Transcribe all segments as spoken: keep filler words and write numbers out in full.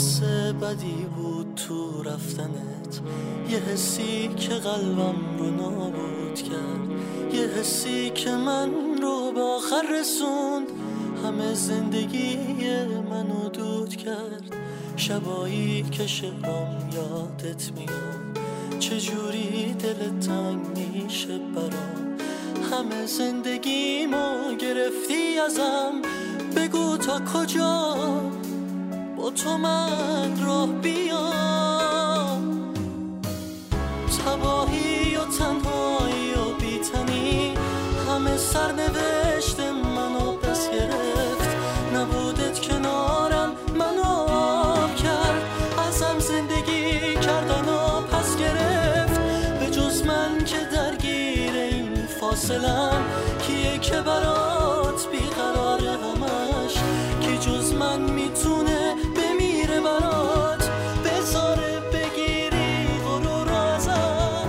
حس بدی بود تو رفتنت، یه حسی که قلبم رو نابود کرد، یه حسی که من رو به آخر رسوند، همه زندگی منو دود کرد. شبایی که شبام یادت میاد، چجوری دل تنگ میشه برام، همه زندگیمو گرفتی ازم، بگو تا کجا با تو من راه بیام. تباهی و تنهایی و بی‌تنی همه سرنوشت منو دست گرفت، نبودت کنارم منو آب کرد، ازم زندگی کردن و پس گرفت. به جز من که درگیر این فاصلم، کیه که برات بیقراره همش، کی جز من میتونه بمیره برات، بذاره بگیری غرور ازم.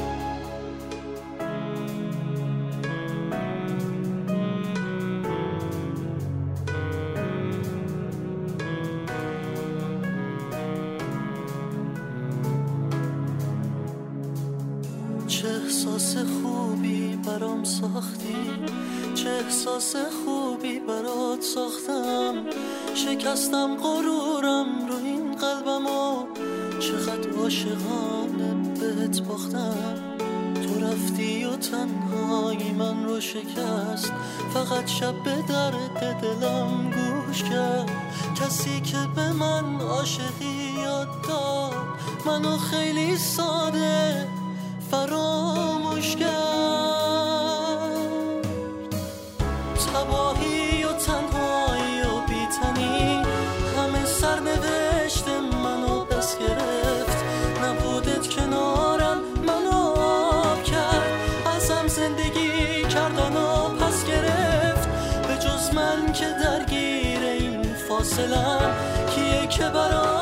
چه احساس خوبی برام ساختی، چه احساس خوبی برات ساختم، شکستم غرورم رو این قلبمو، چقدر عاشقانه بهت باختم. تو رفتی و تنهایی من رو شکست، فقط شب به درد دلم گوش کرد، کسی که به من عاشقی یاد داد، منو خیلی ساده فراموش کرد. تباهی و تنهایی و بی‌تنی همه سرنوشت منو دست گرفت، نبودت کنارم منو آب کرد، ازم زندگی کردن و پس گرفت. به جز من که درگیر این فاصلم، کیه که برام